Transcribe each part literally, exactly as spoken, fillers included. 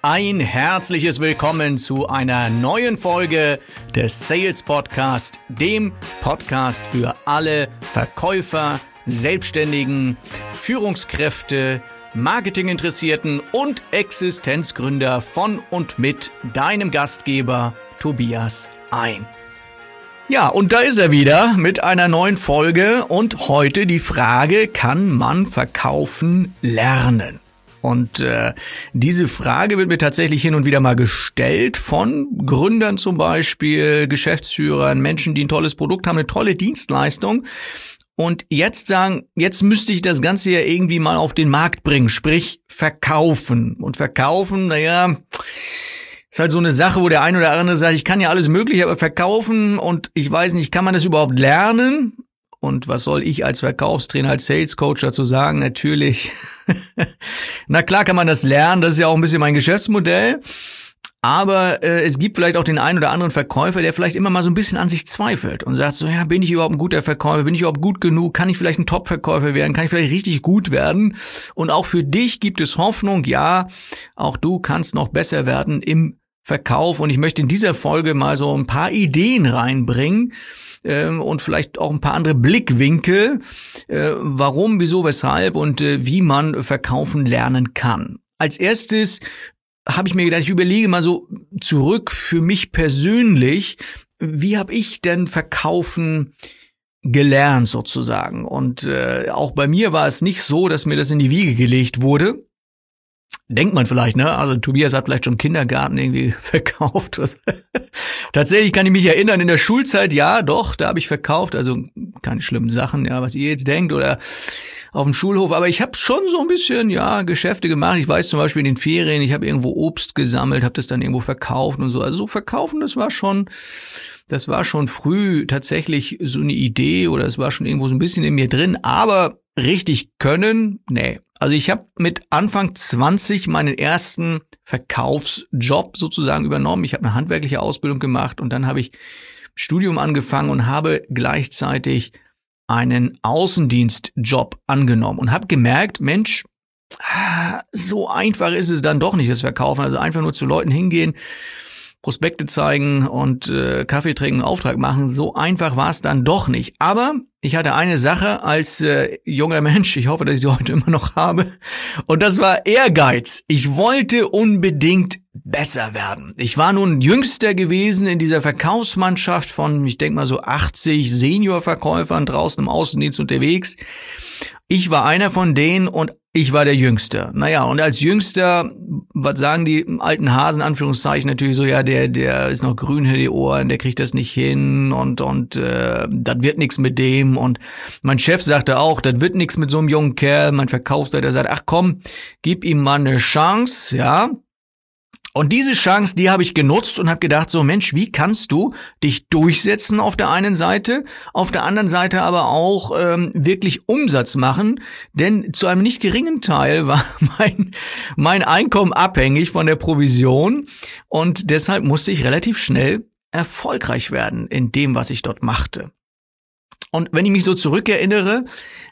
Ein herzliches Willkommen zu einer neuen Folge des Sales Podcast, dem Podcast für alle Verkäufer, Selbstständigen, Führungskräfte, Marketinginteressierten und Existenzgründer von und mit deinem Gastgeber Tobias Ein. Ja, und da ist er wieder mit einer neuen Folge und heute die Frage, kann man verkaufen lernen? Und äh, diese Frage wird mir tatsächlich hin und wieder mal gestellt von Gründern zum Beispiel, Geschäftsführern, Menschen, die ein tolles Produkt haben, eine tolle Dienstleistung und jetzt sagen, jetzt müsste ich das Ganze ja irgendwie mal auf den Markt bringen, sprich verkaufen. Und verkaufen, naja, ist halt so eine Sache, wo der ein oder andere sagt, ich kann ja alles Mögliche, aber verkaufen und ich weiß nicht, kann man das überhaupt lernen? Und was soll ich als Verkaufstrainer, als Sales Coach dazu sagen? Natürlich, na klar kann man das lernen, das ist ja auch ein bisschen mein Geschäftsmodell. Aber äh, es gibt vielleicht auch den einen oder anderen Verkäufer, der vielleicht immer mal so ein bisschen an sich zweifelt und sagt so, ja, bin ich überhaupt ein guter Verkäufer? Bin ich überhaupt gut genug? Kann ich vielleicht ein Top-Verkäufer werden? Kann ich vielleicht richtig gut werden? Und auch für dich gibt es Hoffnung, ja, auch du kannst noch besser werden im Verkauf. Und ich möchte in dieser Folge mal so ein paar Ideen reinbringen, und vielleicht auch ein paar andere Blickwinkel, warum, wieso, weshalb und wie man verkaufen lernen kann. Als erstes habe ich mir gedacht, ich überlege mal so zurück für mich persönlich, wie habe ich denn verkaufen gelernt sozusagen? Und auch bei mir war es nicht so, dass mir das in die Wiege gelegt wurde. Denkt man vielleicht, ne? Also Tobias hat vielleicht schon Kindergarten irgendwie verkauft. Tatsächlich kann ich mich erinnern, in der Schulzeit, ja, doch, da habe ich verkauft. Also keine schlimmen Sachen, ja, was ihr jetzt denkt oder auf dem Schulhof. Aber ich habe schon so ein bisschen, ja, Geschäfte gemacht. Ich weiß zum Beispiel in den Ferien, ich habe irgendwo Obst gesammelt, habe das dann irgendwo verkauft und so. Also so verkaufen, das war schon, das war schon früh tatsächlich so eine Idee oder es war schon irgendwo so ein bisschen in mir drin. Aber richtig können, nee. Also ich habe mit Anfang zwanzig meinen ersten Verkaufsjob sozusagen übernommen. Ich habe eine handwerkliche Ausbildung gemacht und dann habe ich Studium angefangen und habe gleichzeitig einen Außendienstjob angenommen und habe gemerkt, Mensch, so einfach ist es dann doch nicht, das Verkaufen. Also einfach nur zu Leuten hingehen, Prospekte zeigen und äh, Kaffee trinken, Auftrag machen. So einfach war es dann doch nicht. Aber ich hatte eine Sache als äh, junger Mensch, ich hoffe, dass ich sie heute immer noch habe, und das war Ehrgeiz. Ich wollte unbedingt besser werden. Ich war nun Jüngster gewesen in dieser Verkaufsmannschaft von, ich denke mal so achtzig Seniorverkäufern draußen im Außendienst unterwegs. Ich war einer von denen und ich war der Jüngste. Naja, und als Jüngster, was sagen die alten Hasen, Anführungszeichen, natürlich so, ja, der der ist noch grün hinter die Ohren, der kriegt das nicht hin und und äh, das wird nichts mit dem. Und mein Chef sagte auch, das wird nichts mit so einem jungen Kerl. Mein Verkaufsleiter sagt, ach komm, gib ihm mal eine Chance, ja. Und diese Chance, die habe ich genutzt und habe gedacht, so Mensch, wie kannst du dich durchsetzen auf der einen Seite, auf der anderen Seite aber auch ähm, wirklich Umsatz machen, denn zu einem nicht geringen Teil war mein mein Einkommen abhängig von der Provision und deshalb musste ich relativ schnell erfolgreich werden in dem, was ich dort machte. Und wenn ich mich so zurückerinnere,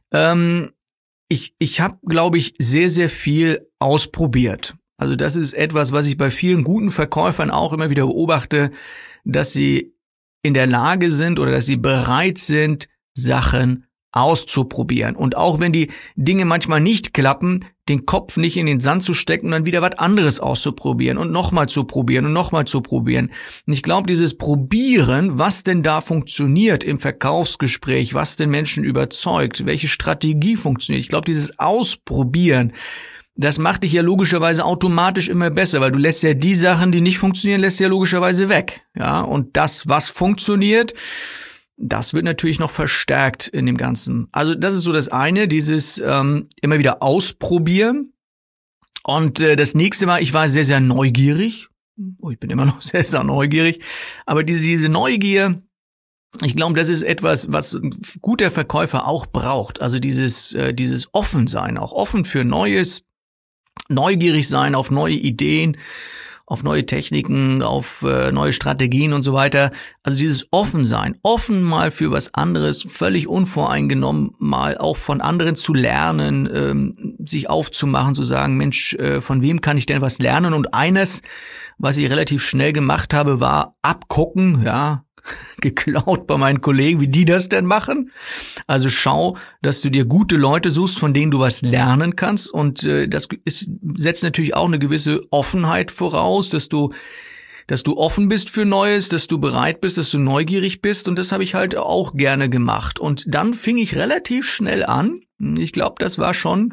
ähm, ich ich habe, glaube ich, sehr, sehr viel ausprobiert. Also das ist etwas, was ich bei vielen guten Verkäufern auch immer wieder beobachte, dass sie in der Lage sind oder dass sie bereit sind, Sachen auszuprobieren. Und auch wenn die Dinge manchmal nicht klappen, den Kopf nicht in den Sand zu stecken und dann wieder was anderes auszuprobieren und nochmal zu probieren und nochmal zu probieren. Und ich glaube, dieses Probieren, was denn da funktioniert im Verkaufsgespräch, was den Menschen überzeugt, welche Strategie funktioniert, ich glaube, dieses Ausprobieren, das macht dich ja logischerweise automatisch immer besser, weil du lässt ja die Sachen, die nicht funktionieren, lässt ja logischerweise weg. Ja, und das, was funktioniert, das wird natürlich noch verstärkt in dem Ganzen. Also das ist so das eine, dieses ähm, immer wieder ausprobieren. Und äh, das nächste war, ich war sehr, sehr neugierig. Oh, ich bin immer noch sehr, sehr neugierig. Aber diese, diese Neugier, ich glaube, das ist etwas, was ein guter Verkäufer auch braucht. Also dieses, äh, dieses Offensein, auch offen für Neues, neugierig sein auf neue Ideen auf neue Techniken, auf äh, neue Strategien und so weiter. Also dieses Offensein, offen mal für was anderes, völlig unvoreingenommen mal auch von anderen zu lernen, ähm, sich aufzumachen, zu sagen, Mensch, äh, von wem kann ich denn was lernen? Und eines, was ich relativ schnell gemacht habe, war abgucken, ja, geklaut bei meinen Kollegen, wie die das denn machen. Also schau, dass du dir gute Leute suchst, von denen du was lernen kannst. Und äh, das ist, setzt natürlich auch eine gewisse Offenheit voraus, dass du dass du offen bist für Neues, dass du bereit bist, dass du neugierig bist. Und das habe ich halt auch gerne gemacht. Und dann fing ich relativ schnell an. Ich glaube, das war schon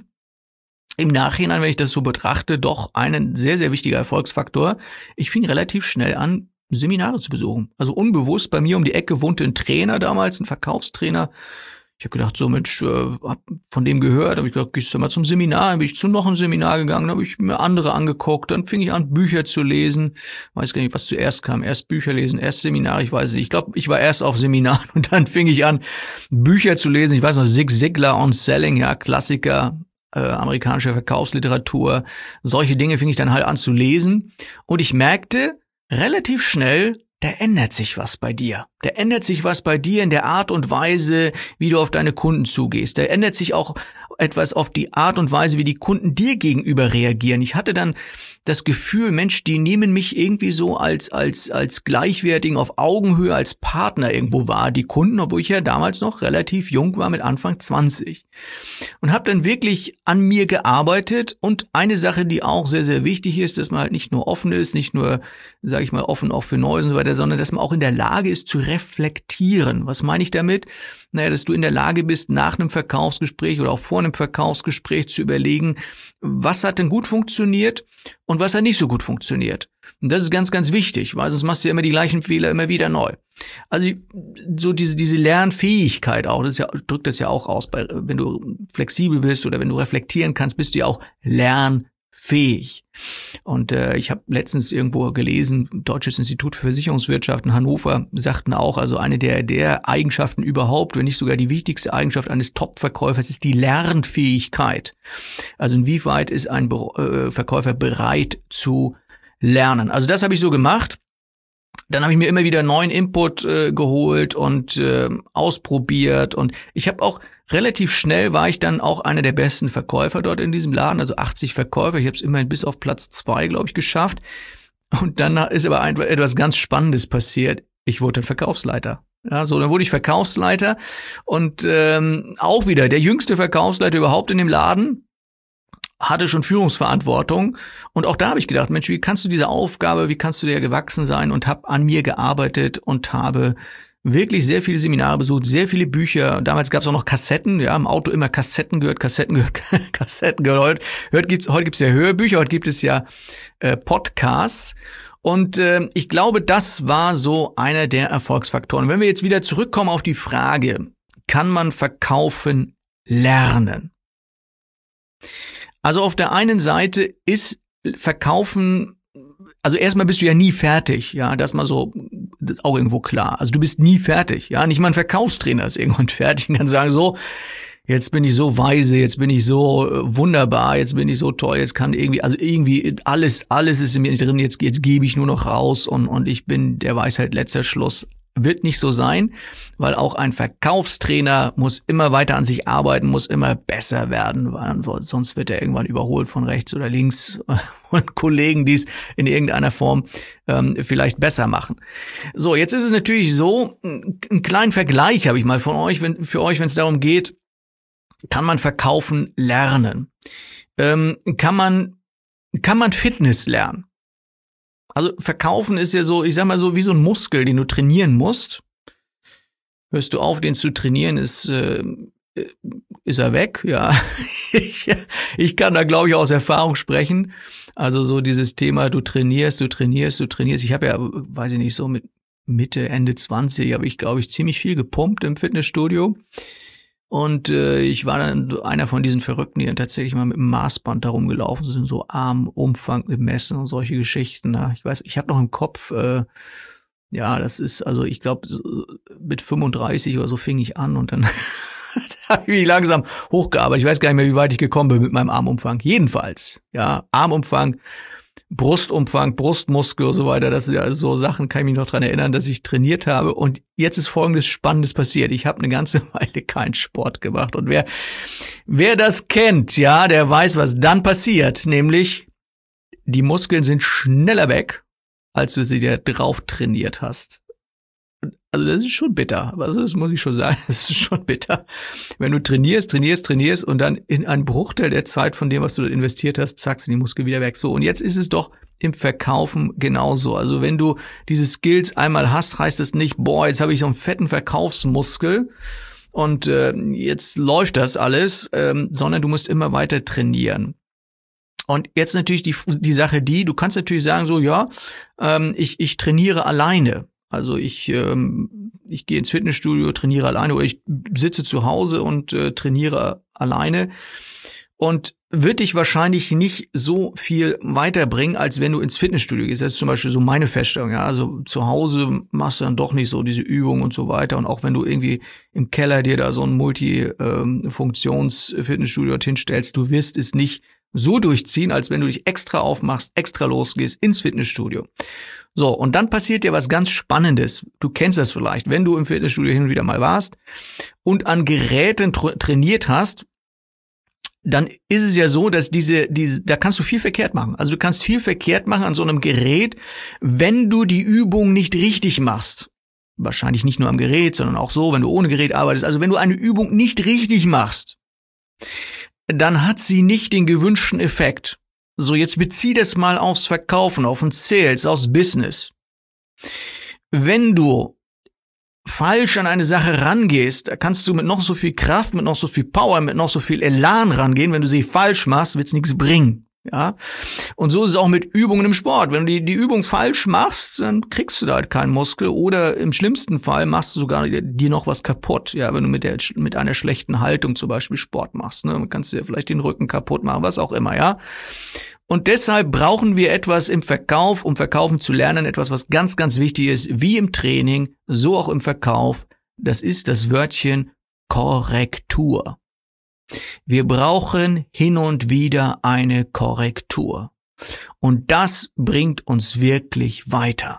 im Nachhinein, wenn ich das so betrachte, doch ein sehr, sehr wichtiger Erfolgsfaktor. Ich fing relativ schnell an, Seminare zu besuchen. Also unbewusst, bei mir um die Ecke wohnte ein Trainer damals, ein Verkaufstrainer. Ich habe gedacht, so Mensch, äh, hab von dem gehört, habe ich gedacht, gehst du mal zum Seminar, dann bin ich zu noch ein Seminar gegangen, dann habe ich mir andere angeguckt, dann fing ich an, Bücher zu lesen. Weiß gar nicht, was zuerst kam, erst Bücher lesen, erst Seminar, ich weiß nicht. Ich glaube, ich war erst auf Seminaren und dann fing ich an, Bücher zu lesen. Ich weiß noch, Zig Ziglar on Selling, ja, Klassiker, äh, amerikanische Verkaufsliteratur. Solche Dinge fing ich dann halt an zu lesen und ich merkte, relativ schnell, da ändert sich was bei dir. Da ändert sich was bei dir in der Art und Weise, wie du auf deine Kunden zugehst. Da ändert sich auch etwas auf die Art und Weise, wie die Kunden dir gegenüber reagieren. Ich hatte dann das Gefühl, Mensch, die nehmen mich irgendwie so als als als gleichwertigen, auf Augenhöhe, als Partner irgendwo wahr, die Kunden, obwohl ich ja damals noch relativ jung war, mit Anfang zwanzig. Und habe dann wirklich an mir gearbeitet. Und eine Sache, die auch sehr, sehr wichtig ist, dass man halt nicht nur offen ist, nicht nur, sage ich mal, offen auch für Neues und so weiter, sondern dass man auch in der Lage ist zu reflektieren. Was meine ich damit? Naja, dass du in der Lage bist, nach einem Verkaufsgespräch oder auch vor einem Verkaufsgespräch zu überlegen, was hat denn gut funktioniert und was hat nicht so gut funktioniert. Und das ist ganz, ganz wichtig, weil sonst machst du ja immer die gleichen Fehler immer wieder neu. Also so diese diese Lernfähigkeit auch, das ist ja, drückt das ja auch aus, bei, wenn du flexibel bist oder wenn du reflektieren kannst, bist du ja auch lernfähig. Und äh, ich habe letztens irgendwo gelesen, Deutsches Institut für Versicherungswirtschaft in Hannover sagten auch, also eine der der Eigenschaften überhaupt, wenn nicht sogar die wichtigste Eigenschaft eines Top-Verkäufers ist die Lernfähigkeit. Also inwieweit ist ein äh, Verkäufer bereit zu lernen. Also das habe ich so gemacht. Dann habe ich mir immer wieder neuen Input äh, geholt und äh, ausprobiert. Und ich habe auch relativ schnell, war ich dann auch einer der besten Verkäufer dort in diesem Laden, also achtzig Verkäufer. Ich habe es immerhin bis auf Platz zwei, glaube ich, geschafft. Und dann ist aber einfach etwas ganz Spannendes passiert. Ich wurde Verkaufsleiter. Ja, so, dann wurde ich Verkaufsleiter und ähm, auch wieder der jüngste Verkaufsleiter überhaupt in dem Laden. Hatte schon Führungsverantwortung und auch da habe ich gedacht, Mensch, wie kannst du diese Aufgabe, wie kannst du dir gewachsen sein, und habe an mir gearbeitet und habe wirklich sehr viele Seminare besucht, sehr viele Bücher. Damals gab es auch noch Kassetten, ja, im Auto immer Kassetten gehört, Kassetten gehört, Kassetten gehört. Heute gibt's, heute gibt's ja Hörbücher, heute gibt es ja äh, Podcasts. Und äh, ich glaube, das war so einer der Erfolgsfaktoren. Wenn wir jetzt wieder zurückkommen auf die Frage, kann man verkaufen lernen? Also auf der einen Seite ist Verkaufen, also erstmal bist du ja nie fertig, ja, das mal so, das ist auch irgendwo klar. Also du bist nie fertig, ja, nicht mal ein Verkaufstrainer ist irgendwann fertig und kann sagen, so, jetzt bin ich so weise, jetzt bin ich so wunderbar, jetzt bin ich so toll, jetzt kann irgendwie, also irgendwie alles, alles ist in mir drin, jetzt, jetzt gebe ich nur noch raus und, und ich bin der Weisheit letzter Schluss. Wird nicht so sein, weil auch ein Verkaufstrainer muss immer weiter an sich arbeiten, muss immer besser werden, weil sonst wird er irgendwann überholt von rechts oder links von Kollegen, die es in irgendeiner Form ähm, vielleicht besser machen. So, jetzt ist es natürlich so, einen kleinen Vergleich habe ich mal von euch, wenn, für euch, wenn es darum geht, kann man verkaufen lernen? Ähm, kann man, kann man Fitness lernen? Also Verkaufen ist ja so, ich sag mal so, wie so ein Muskel, den du trainieren musst. Hörst du auf, den zu trainieren, ist, äh, ist er weg, ja. ich, ich kann da, glaube ich, aus Erfahrung sprechen. Also so dieses Thema, du trainierst, du trainierst, du trainierst. Ich habe ja, weiß ich nicht, so mit Mitte, Ende zwanzig habe ich, glaube ich, ziemlich viel gepumpt im Fitnessstudio. Und äh, ich war dann einer von diesen Verrückten, die dann tatsächlich mal mit dem Maßband da rumgelaufen sind, so Armumfang gemessen und solche Geschichten. Ja. Ich weiß, ich habe noch im Kopf, äh, ja, das ist, also ich glaube, mit fünfunddreißig oder so fing ich an und dann habe ich mich langsam hochgearbeitet. Ich weiß gar nicht mehr, wie weit ich gekommen bin mit meinem Armumfang. Jedenfalls, ja, Armumfang Brustumfang, Brustmuskel und so weiter. Das sind ja so Sachen, kann ich mich noch dran erinnern, dass ich trainiert habe. Und jetzt ist Folgendes Spannendes passiert. Ich habe eine ganze Weile keinen Sport gemacht. Und wer, wer das kennt, ja, der weiß, was dann passiert. Nämlich, die Muskeln sind schneller weg, als du sie dir drauf trainiert hast. Also das ist schon bitter, also das muss ich schon sagen, das ist schon bitter. Wenn du trainierst, trainierst, trainierst und dann in einen Bruchteil der Zeit von dem, was du investiert hast, zack, sind die Muskeln wieder weg. So, und jetzt ist es doch im Verkaufen genauso. Also wenn du diese Skills einmal hast, heißt es nicht, boah, jetzt habe ich so einen fetten Verkaufsmuskel und äh, jetzt läuft das alles, ähm, sondern du musst immer weiter trainieren. Und jetzt natürlich die die Sache die, du kannst natürlich sagen so, ja, ähm, ich ich trainiere alleine. Also ich ähm, ich gehe ins Fitnessstudio, trainiere alleine oder ich sitze zu Hause und äh, trainiere alleine und wird dich wahrscheinlich nicht so viel weiterbringen, als wenn du ins Fitnessstudio gehst. Das ist zum Beispiel so meine Feststellung. Ja, also zu Hause machst du dann doch nicht so diese Übungen und so weiter. Und auch wenn du irgendwie im Keller dir da so ein Multi-Funktions-Fitnessstudio hinstellst, du wirst es nicht so durchziehen, als wenn du dich extra aufmachst, extra losgehst ins Fitnessstudio. So, und dann passiert dir was ganz Spannendes. Du kennst das vielleicht, wenn du im Fitnessstudio hin und wieder mal warst und an Geräten tra- trainiert hast, dann ist es ja so, dass diese, diese, da kannst du viel verkehrt machen. Also du kannst viel verkehrt machen an so einem Gerät, wenn du die Übung nicht richtig machst. Wahrscheinlich nicht nur am Gerät, sondern auch so, wenn du ohne Gerät arbeitest. Also wenn du eine Übung nicht richtig machst, dann hat sie nicht den gewünschten Effekt. So, jetzt bezieh das mal aufs Verkaufen, auf den Sales, aufs Business. Wenn du falsch an eine Sache rangehst, da kannst du mit noch so viel Kraft, mit noch so viel Power, mit noch so viel Elan rangehen. Wenn du sie falsch machst, wird's nichts bringen. Ja, und so ist es auch mit Übungen im Sport. Wenn du die, die Übung falsch machst, dann kriegst du da halt keinen Muskel oder im schlimmsten Fall machst du sogar dir noch was kaputt. Ja, wenn du mit der, mit einer schlechten Haltung zum Beispiel Sport machst, ne, dann kannst du dir vielleicht den Rücken kaputt machen, was auch immer, ja. Und deshalb brauchen wir etwas im Verkauf, um verkaufen zu lernen, etwas, was ganz, ganz wichtig ist, wie im Training, so auch im Verkauf. Das ist das Wörtchen Korrektur. Wir brauchen hin und wieder eine Korrektur. Und das bringt uns wirklich weiter.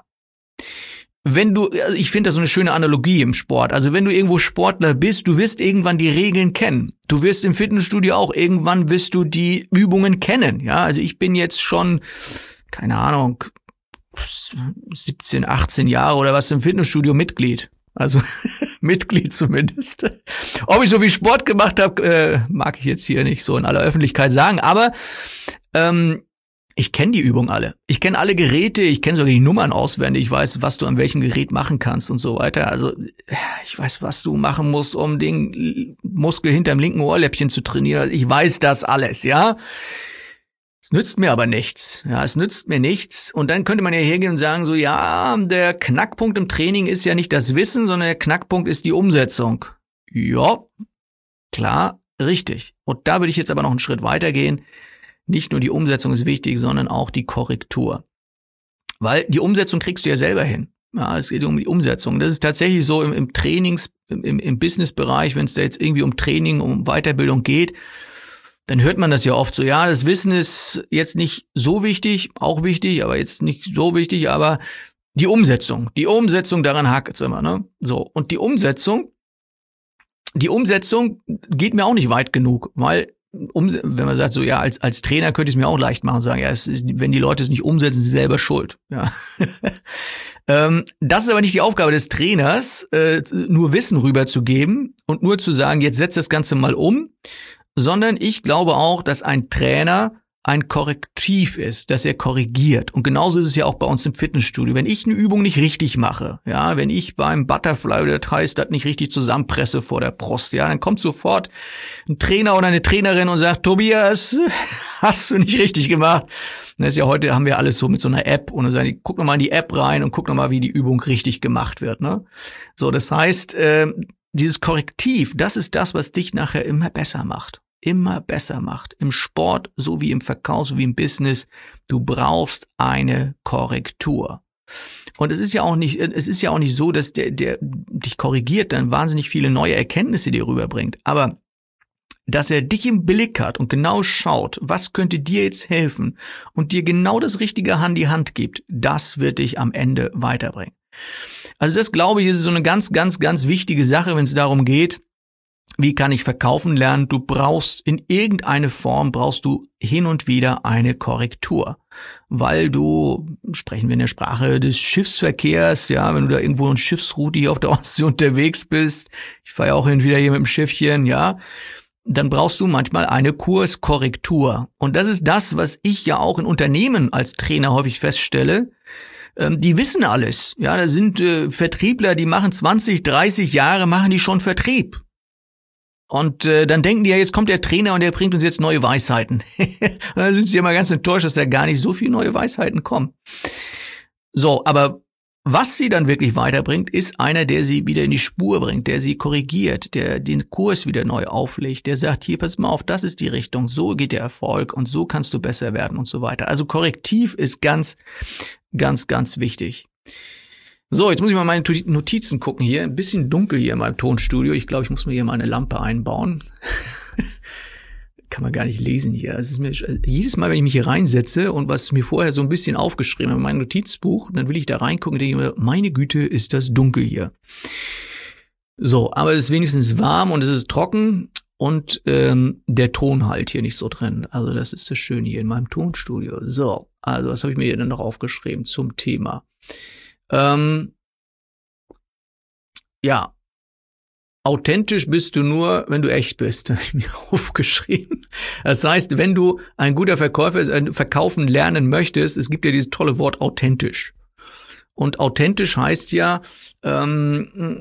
Wenn du, also ich finde das so eine schöne Analogie im Sport. Also wenn du irgendwo Sportler bist, du wirst irgendwann die Regeln kennen. Du wirst im Fitnessstudio auch irgendwann wirst du die Übungen kennen. Ja, also ich bin jetzt schon, keine Ahnung, siebzehn, achtzehn Jahre oder was im Fitnessstudio Mitglied. Also Mitglied zumindest. Ob ich so viel Sport gemacht habe, äh, mag ich jetzt hier nicht so in aller Öffentlichkeit sagen. Aber ähm, ich kenne die Übungen alle. Ich kenne alle Geräte, ich kenne sogar die Nummern auswendig. Ich weiß, was du an welchem Gerät machen kannst und so weiter. Also ich weiß, was du machen musst, um den Muskel hinterm linken Ohrläppchen zu trainieren. Ich weiß das alles, ja. Es nützt mir aber nichts. Ja, es nützt mir nichts. Und dann könnte man ja hergehen und sagen so, ja, der Knackpunkt im Training ist ja nicht das Wissen, sondern der Knackpunkt ist die Umsetzung. Ja, klar, richtig. Und da würde ich jetzt aber noch einen Schritt weiter gehen. Nicht nur die Umsetzung ist wichtig, sondern auch die Korrektur. Weil die Umsetzung kriegst du ja selber hin. Ja, es geht um die Umsetzung. Das ist tatsächlich so im, im Trainings, im, im Business-Bereich, wenn es da jetzt irgendwie um Training, um Weiterbildung geht, dann hört man das ja oft so, ja, das Wissen ist jetzt nicht so wichtig, auch wichtig, aber jetzt nicht so wichtig, aber die Umsetzung, die Umsetzung, daran hakt es immer, ne? So, und die Umsetzung, die Umsetzung geht mir auch nicht weit genug, weil, um, wenn man sagt so, ja, als als Trainer könnte ich es mir auch leicht machen und sagen, ja, es ist, wenn die Leute es nicht umsetzen, sind sie selber schuld, ja. ähm, das ist aber nicht die Aufgabe des Trainers, äh, nur Wissen rüberzugeben und nur zu sagen, jetzt setz das Ganze mal um, sondern ich glaube auch, dass ein Trainer ein Korrektiv ist, dass er korrigiert. Und genauso ist es ja auch bei uns im Fitnessstudio. Wenn ich eine Übung nicht richtig mache, ja, wenn ich beim Butterfly oder das heißt, das nicht richtig zusammenpresse vor der Brust, ja, dann kommt sofort ein Trainer oder eine Trainerin und sagt, Tobias, hast du nicht richtig gemacht. Das ist ja heute, haben wir alles so mit so einer App und dann sagen die, guck nochmal in die App rein und guck nochmal, wie die Übung richtig gemacht wird, ne? So, das heißt, äh, dieses Korrektiv, das ist das, was dich nachher immer besser macht. Immer besser macht. Im Sport, so wie im Verkauf, so wie im Business. Du brauchst eine Korrektur. Und es ist ja auch nicht, es ist ja auch nicht so, dass der, der dich korrigiert, dann wahnsinnig viele neue Erkenntnisse dir rüberbringt. Aber dass er dich im Blick hat und genau schaut, was könnte dir jetzt helfen und dir genau das Richtige an die Hand gibt, das wird dich am Ende weiterbringen. Also das, glaube ich, ist so eine ganz, ganz, ganz wichtige Sache, wenn es darum geht, wie kann ich verkaufen lernen? Du brauchst in irgendeine Form, brauchst du hin und wieder eine Korrektur, weil du, sprechen wir in der Sprache des Schiffsverkehrs, ja, wenn du da irgendwo in Schiffsroute hier auf der Ostsee unterwegs bist, ich fahre ja auch hin und wieder hier mit dem Schiffchen, ja, dann brauchst du manchmal eine Kurskorrektur. Und das ist das, was ich ja auch in Unternehmen als Trainer häufig feststelle. Ähm, die wissen alles, ja, da sind äh, Vertriebler, die machen zwanzig, dreißig Jahre, machen die schon Vertrieb. Und äh, dann denken die ja, jetzt kommt der Trainer und der bringt uns jetzt neue Weisheiten. Dann sind sie immer ganz enttäuscht, dass da gar nicht so viele neue Weisheiten kommen. So, aber was sie dann wirklich weiterbringt, ist einer, der sie wieder in die Spur bringt, der sie korrigiert, der den Kurs wieder neu auflegt, der sagt, hier, pass mal auf, das ist die Richtung, so geht der Erfolg und so kannst du besser werden und so weiter. Also Korrektiv ist ganz, ganz, ganz wichtig. So, jetzt muss ich mal meine Notizen gucken hier. Ein bisschen dunkel hier in meinem Tonstudio. Ich glaube, ich muss mir hier mal eine Lampe einbauen. Kann man gar nicht lesen hier. Es ist mir, jedes Mal, wenn ich mich hier reinsetze und was mir vorher so ein bisschen aufgeschrieben habe in mein Notizbuch, dann will ich da reingucken und denke mir, meine Güte, ist das dunkel hier. So, aber es ist wenigstens warm und es ist trocken und ähm, der Ton halt hier nicht so drin. Also das ist das Schöne hier in meinem Tonstudio. So, also was habe ich mir hier dann noch aufgeschrieben zum Thema? Ähm, ja, authentisch bist du nur, wenn du echt bist, habe ich mir aufgeschrieben. Das heißt, wenn du ein guter Verkäufer äh, verkaufen lernen möchtest, es gibt ja dieses tolle Wort authentisch. Und authentisch heißt ja, ähm,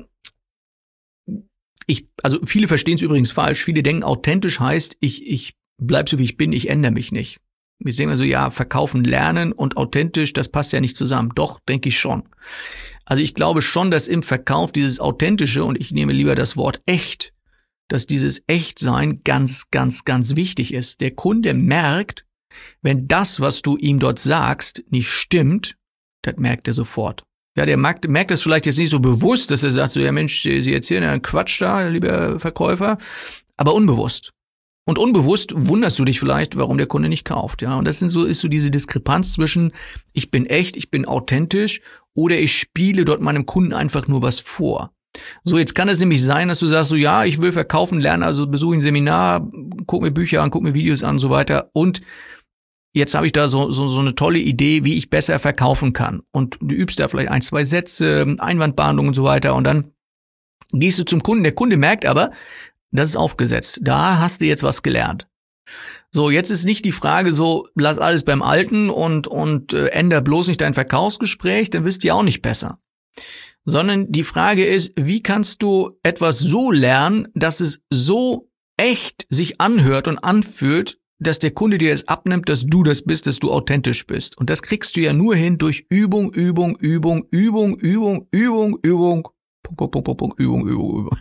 ich, also viele verstehen es übrigens falsch, viele denken, authentisch heißt, ich, ich bleib so wie ich bin, ich ändere mich nicht. Wir sehen also, ja, verkaufen, lernen und authentisch, das passt ja nicht zusammen. Doch, denke ich schon. Also ich glaube schon, dass im Verkauf dieses Authentische, und ich nehme lieber das Wort echt, dass dieses Echtsein ganz, ganz, ganz wichtig ist. Der Kunde merkt, wenn das, was du ihm dort sagst, nicht stimmt, das merkt er sofort. Ja, der merkt, merkt das vielleicht jetzt nicht so bewusst, dass er sagt, so, ja Mensch, Sie erzählen ja einen Quatsch da, lieber Verkäufer, aber unbewusst. Und unbewusst wunderst du dich vielleicht, warum der Kunde nicht kauft, ja. Und das sind so, ist so diese Diskrepanz zwischen, ich bin echt, ich bin authentisch, oder ich spiele dort meinem Kunden einfach nur was vor. So, jetzt kann es nämlich sein, dass du sagst, so, ja, ich will verkaufen lernen, also besuche ein Seminar, guck mir Bücher an, guck mir Videos an und so weiter. Und jetzt habe ich da so, so, so eine tolle Idee, wie ich besser verkaufen kann. Und du übst da vielleicht ein, zwei Sätze, Einwandbehandlung und so weiter. Und dann gehst du zum Kunden. Der Kunde merkt aber, das ist aufgesetzt. Da hast du jetzt was gelernt. So, jetzt ist nicht die Frage so, lass alles beim Alten und und äh, änder bloß nicht dein Verkaufsgespräch, dann wirst du ja auch nicht besser. Sondern die Frage ist, wie kannst du etwas so lernen, dass es so echt sich anhört und anfühlt, dass der Kunde dir das abnimmt, dass du das bist, dass du authentisch bist. Und das kriegst du ja nur hin durch Übung, Übung, Übung, Übung, Übung, Übung, Übung, Punkt, Punkt, Punkt, Punkt, Übung, Übung, Übung.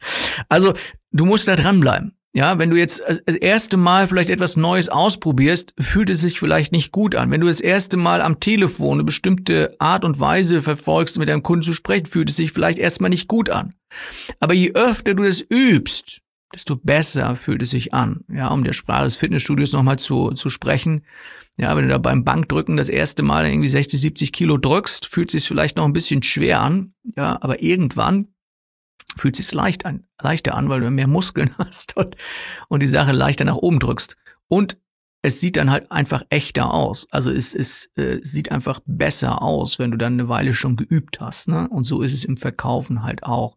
Also, du musst da dranbleiben. Ja, wenn du jetzt das erste Mal vielleicht etwas Neues ausprobierst, fühlt es sich vielleicht nicht gut an. Wenn du das erste Mal am Telefon eine bestimmte Art und Weise verfolgst, mit deinem Kunden zu sprechen, fühlt es sich vielleicht erstmal nicht gut an. Aber je öfter du das übst, desto besser fühlt es sich an. Ja, um der Sprache des Fitnessstudios nochmal zu, zu sprechen. Ja, wenn du da beim Bankdrücken das erste Mal irgendwie sechzig, siebzig Kilo drückst, fühlt es sich vielleicht noch ein bisschen schwer an. Ja, aber irgendwann fühlt es sich leicht an, leichter an, weil du mehr Muskeln hast und, und die Sache leichter nach oben drückst. Und es sieht dann halt einfach echter aus. Also es, es äh, sieht einfach besser aus, wenn du dann eine Weile schon geübt hast, ne? Und so ist es im Verkaufen halt auch.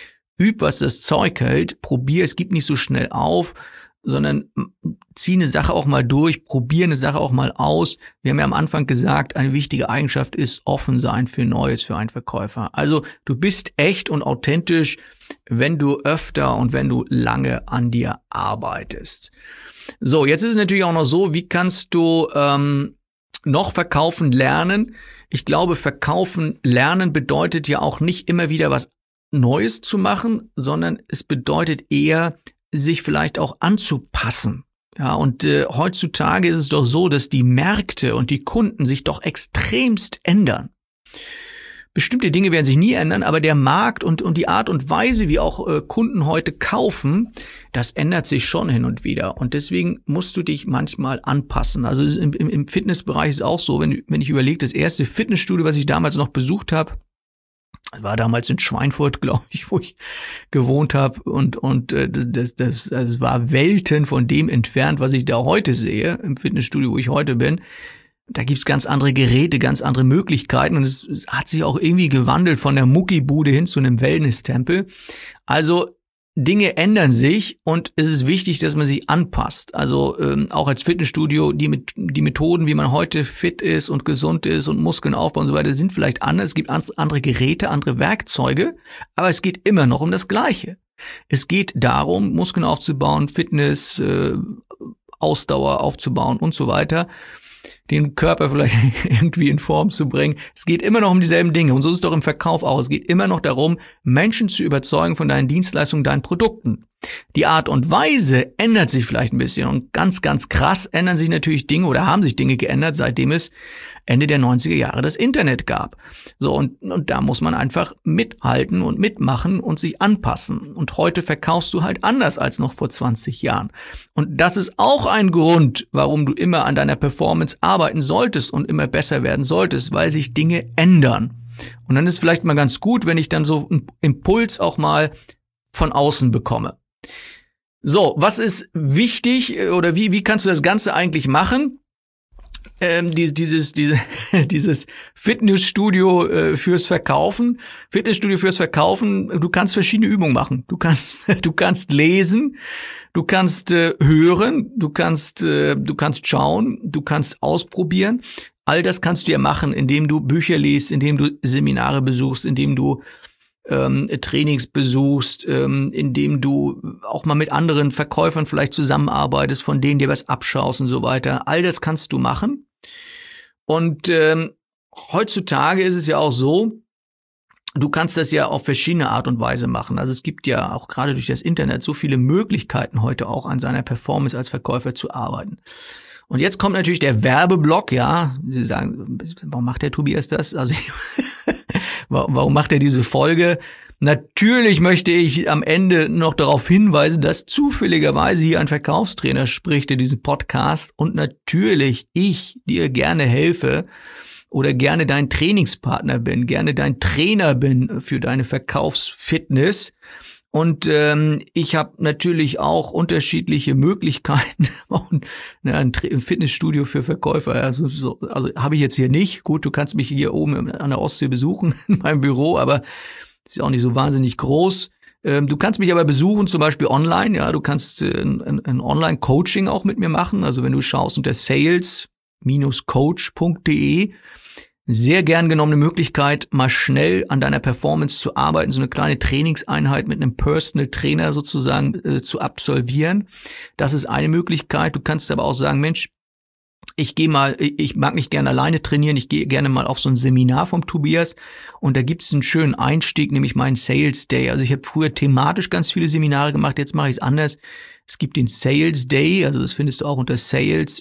Üb, was das Zeug hält, probier, es gibt nicht so schnell auf, sondern zieh eine Sache auch mal durch, probier eine Sache auch mal aus. Wir haben ja am Anfang gesagt, eine wichtige Eigenschaft ist offen sein für Neues, für einen Verkäufer. Also du bist echt und authentisch, wenn du öfter und wenn du lange an dir arbeitest. So, jetzt ist es natürlich auch noch so, wie kannst du ähm, noch verkaufen lernen? Ich glaube, verkaufen lernen bedeutet ja auch nicht immer wieder was Neues zu machen, sondern es bedeutet eher, sich vielleicht auch anzupassen. Ja, und äh, heutzutage ist es doch so, dass die Märkte und die Kunden sich doch extremst ändern. bestimmte Dinge werden sich nie ändern, aber der Markt und, und die Art und Weise, wie auch äh, Kunden heute kaufen, das ändert sich schon hin und wieder. Und deswegen musst du dich manchmal anpassen. Also im, im, im Fitnessbereich ist es auch so, wenn, wenn ich überlege, das erste Fitnessstudio, was ich damals noch besucht habe, war damals in Schweinfurt, glaube ich, wo ich gewohnt habe. Und, und äh, das, das, das war Welten von dem entfernt, was ich da heute sehe, im Fitnessstudio, wo ich heute bin. Da gibt's ganz andere Geräte, ganz andere Möglichkeiten. Und es, es hat sich auch irgendwie gewandelt von der Muckibude hin zu einem Wellness-Tempel. Also Dinge ändern sich und es ist wichtig, dass man sich anpasst. Also ähm, auch als Fitnessstudio, die, die Methoden, wie man heute fit ist und gesund ist und Muskeln aufbauen und so weiter, sind vielleicht anders. Es gibt andere Geräte, andere Werkzeuge, aber es geht immer noch um das Gleiche. Es geht darum, Muskeln aufzubauen, Fitness, äh, Ausdauer aufzubauen und so weiter, den Körper vielleicht irgendwie in Form zu bringen. Es geht immer noch um dieselben Dinge. Und so ist es doch im Verkauf auch. Es geht immer noch darum, Menschen zu überzeugen von deinen Dienstleistungen, deinen Produkten. Die Art und Weise ändert sich vielleicht ein bisschen. Und ganz, ganz krass ändern sich natürlich Dinge oder haben sich Dinge geändert, seitdem es Ende der neunziger Jahre das Internet gab. So, und, und da muss man einfach mithalten und mitmachen und sich anpassen. Und heute verkaufst du halt anders als noch vor zwanzig Jahren. Und das ist auch ein Grund, warum du immer an deiner Performance arbeiten solltest und immer besser werden solltest, weil sich Dinge ändern. Und dann ist vielleicht mal ganz gut, wenn ich dann so einen Impuls auch mal von außen bekomme. So, was ist wichtig oder wie, wie kannst du das Ganze eigentlich machen? Ähm, dieses, dieses, diese, dieses Fitnessstudio äh, fürs Verkaufen, Fitnessstudio fürs Verkaufen, du kannst verschiedene Übungen machen. Du kannst, du kannst lesen, du kannst äh, hören, du kannst, äh, du kannst schauen, du kannst ausprobieren. All das kannst du ja machen, indem du Bücher liest, indem du Seminare besuchst, indem du ähm, Trainings besuchst, ähm, indem du auch mal mit anderen Verkäufern vielleicht zusammenarbeitest, von denen dir was abschaust und so weiter. All das kannst du machen. Und ähm, heutzutage ist es ja auch so, du kannst das ja auf verschiedene Art und Weise machen. Also es gibt ja auch gerade durch das Internet so viele Möglichkeiten heute auch an seiner Performance als Verkäufer zu arbeiten. Und jetzt kommt natürlich der Werbeblock, ja. Sie sagen, warum macht der Tobias das? Also warum macht er diese Folge? Natürlich möchte ich am Ende noch darauf hinweisen, dass zufälligerweise hier ein Verkaufstrainer spricht in diesem Podcast und natürlich ich dir gerne helfe oder gerne dein Trainingspartner bin, gerne dein Trainer bin für deine Verkaufsfitness. Und ähm, ich habe natürlich auch unterschiedliche Möglichkeiten. Ein Fitnessstudio für Verkäufer, also, so, also habe ich jetzt hier nicht. Gut, du kannst mich hier oben an der Ostsee besuchen, in meinem Büro, aber es ist auch nicht so wahnsinnig groß. Ähm, du kannst mich aber besuchen, zum Beispiel online. Ja, du kannst äh, ein, ein Online-Coaching auch mit mir machen. Also wenn du schaust unter sales Coach punkt de, sehr gern genommene Möglichkeit, mal schnell an deiner Performance zu arbeiten, so eine kleine Trainingseinheit mit einem Personal Trainer sozusagen äh, zu absolvieren. Das ist eine Möglichkeit. Du kannst aber auch sagen, Mensch, ich gehe mal, ich mag nicht gerne alleine trainieren, ich gehe gerne mal auf so ein Seminar vom Tobias und da gibt es einen schönen Einstieg, nämlich meinen Sales Day. Also ich habe früher thematisch ganz viele Seminare gemacht, jetzt mache ich es anders. Es gibt den Sales Day, also das findest du auch unter sales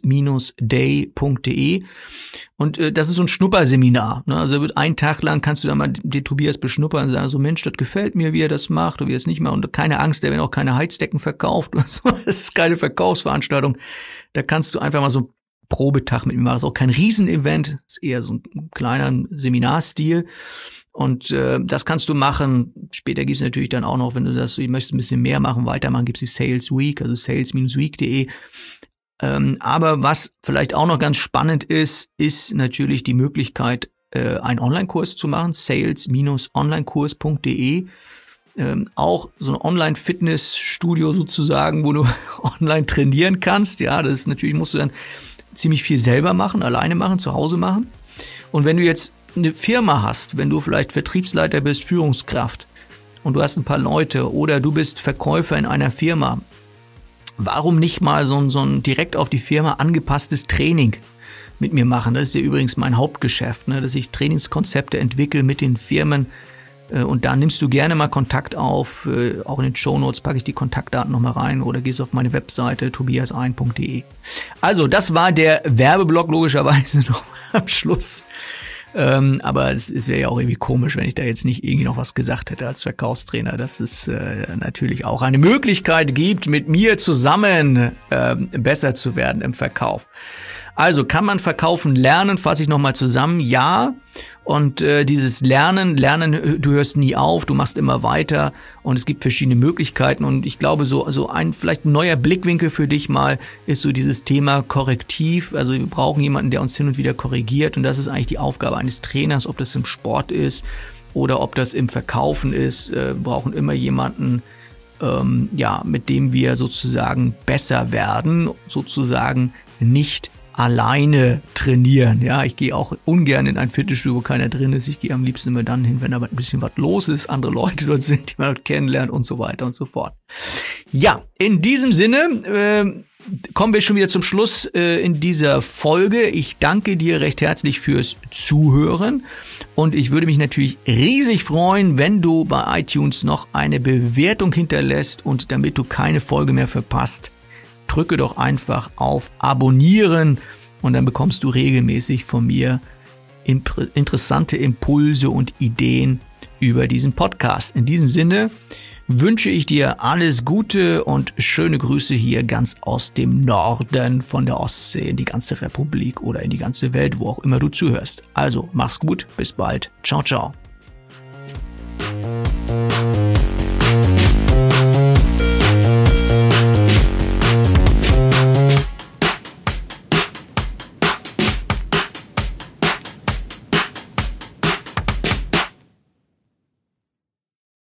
day punkt de und äh, das ist so ein Schnupperseminar. Ne? Also wird einen Tag lang kannst du da mal den Tobias beschnuppern und sagen, so Mensch, das gefällt mir, wie er das macht oder wie er es nicht macht und keine Angst, der wird auch keine Heizdecken verkauft oder so. Das ist keine Verkaufsveranstaltung. Da kannst du einfach mal so Probetag mit mir machen. Das ist auch kein Riesenevent, ist eher so ein kleiner Seminarstil. Und äh, das kannst du machen. Später gibt es natürlich dann auch noch, wenn du sagst, du möchtest ein bisschen mehr machen, weitermachen, gibt es die Sales Week, also sales week punkt de. Ähm, aber was vielleicht auch noch ganz spannend ist, ist natürlich die Möglichkeit, äh, einen Online-Kurs zu machen, sales online kurs punkt de. Ähm, auch so ein Online-Fitnessstudio sozusagen, wo du online trainieren kannst. Ja, das ist natürlich, musst du dann ziemlich viel selber machen, alleine machen, zu Hause machen. Und wenn du jetzt eine Firma hast, wenn du vielleicht Vertriebsleiter bist, Führungskraft und du hast ein paar Leute oder du bist Verkäufer in einer Firma, warum nicht mal so ein, so ein direkt auf die Firma angepasstes Training mit mir machen? Das ist ja übrigens mein Hauptgeschäft, ne, dass ich Trainingskonzepte entwickle mit den Firmen. Und da nimmst du gerne mal Kontakt auf, auch in den Shownotes packe ich die Kontaktdaten nochmal rein oder gehst auf meine Webseite tobias ein punkt de. Also das war der Werbeblock logischerweise noch am Schluss. Ähm, aber es, es wäre ja auch irgendwie komisch, wenn ich da jetzt nicht irgendwie noch was gesagt hätte als Verkaufstrainer, dass es äh, natürlich auch eine Möglichkeit gibt, mit mir zusammen äh, besser zu werden im Verkauf. Also kann man verkaufen lernen, fasse ich nochmal zusammen, ja. Und äh, dieses Lernen, Lernen, du hörst nie auf, du machst immer weiter und es gibt verschiedene Möglichkeiten. Und ich glaube, so, so ein vielleicht ein neuer Blickwinkel für dich mal ist so dieses Thema Korrektiv. Also wir brauchen jemanden, der uns hin und wieder korrigiert und das ist eigentlich die Aufgabe eines Trainers, ob das im Sport ist oder ob das im Verkaufen ist. Äh, wir brauchen immer jemanden, ähm, ja, mit dem wir sozusagen besser werden, sozusagen nicht alleine trainieren. Ja, ich gehe auch ungern in ein Fitnessstudio, wo keiner drin ist. Ich gehe am liebsten immer dann hin, wenn da ein bisschen was los ist, andere Leute dort sind, die man dort kennenlernt und so weiter und so fort. Ja, in diesem Sinne äh, kommen wir schon wieder zum Schluss äh, in dieser Folge. Ich danke dir recht herzlich fürs Zuhören und ich würde mich natürlich riesig freuen, wenn du bei iTunes noch eine Bewertung hinterlässt und damit du keine Folge mehr verpasst, drücke doch einfach auf Abonnieren und dann bekommst du regelmäßig von mir imp- interessante Impulse und Ideen über diesen Podcast. In diesem Sinne wünsche ich dir alles Gute und schöne Grüße hier ganz aus dem Norden von der Ostsee in die ganze Republik oder in die ganze Welt, wo auch immer du zuhörst. Also mach's gut, bis bald. Ciao, ciao.